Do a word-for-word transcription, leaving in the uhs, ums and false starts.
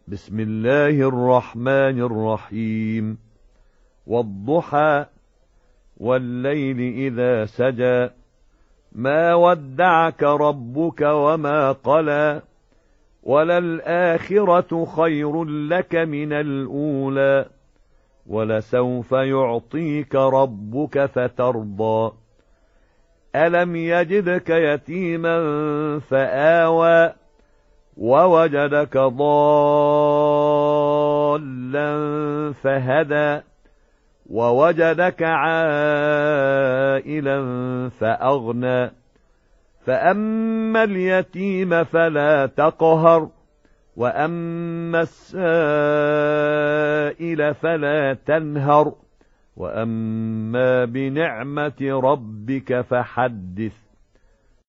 بسم الله الرحمن الرحيم. والضحى والليل إذا سجى ما ودعك ربك وما قلى وللآخرة خير لك من الأولى ولسوف يعطيك ربك فترضى ألم يجدك يتيما فآوى ووجدك ضالا فهدى ووجدك عائلا فأغنى فأما اليتيم فلا تقهر وأما السائل فلا تنهر وأما بنعمة ربك فحدث.